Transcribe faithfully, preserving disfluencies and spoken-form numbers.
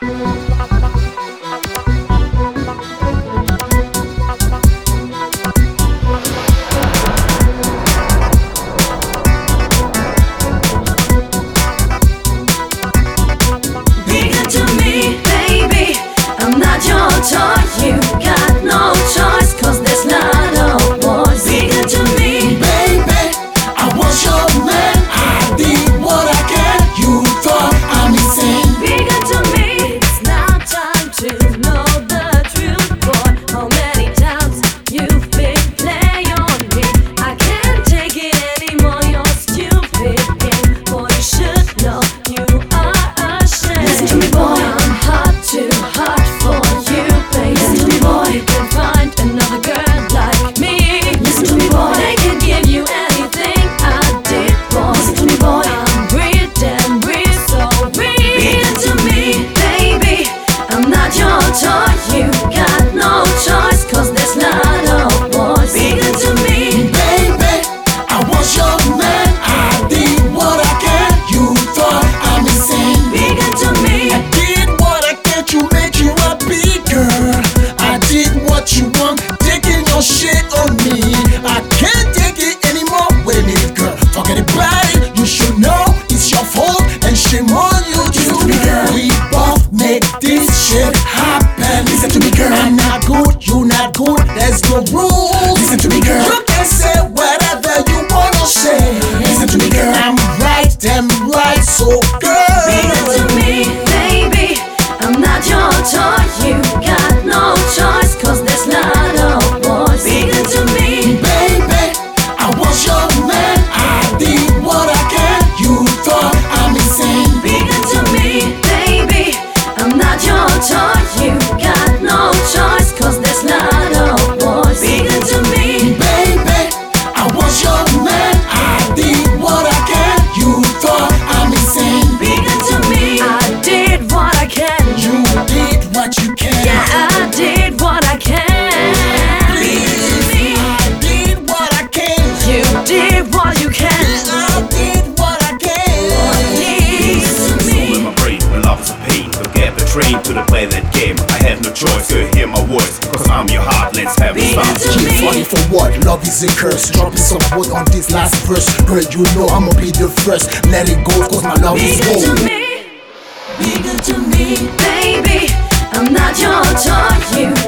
There's no rules. Listen to me, girl. You can say whatever you wanna say. Listen to me, girl. I'm right, I'm right, so girl. Be good to me, baby. I'm not your toy. You got no choice, cause there's not a voice. Be good to me, baby. I was your man. I did what I can. You thought I'm insane. Be good to me, baby. I'm not your toy. You got no choice, cause there's not a voice. Be good to me, baby. I was your man. I did what I can. You thought I'm insane. Be good to me. I did what I can. You did what you can. Yeah, I did what I can. Please, I did what I can. You did what you can. I did what I can. Please, me. In my brain, when love is a pain, don't get betrayed to the play that game. I have no choice, you hear my voice, cause I'm your heart, let's have a Be start. good to Keep me. funny for what? Love is a curse. Dropping some wood on this last verse. Girl, you know I'ma be the first. Let it go, cause my love Be is good to gold. me. Be good to me, baby. I'm not your toy. You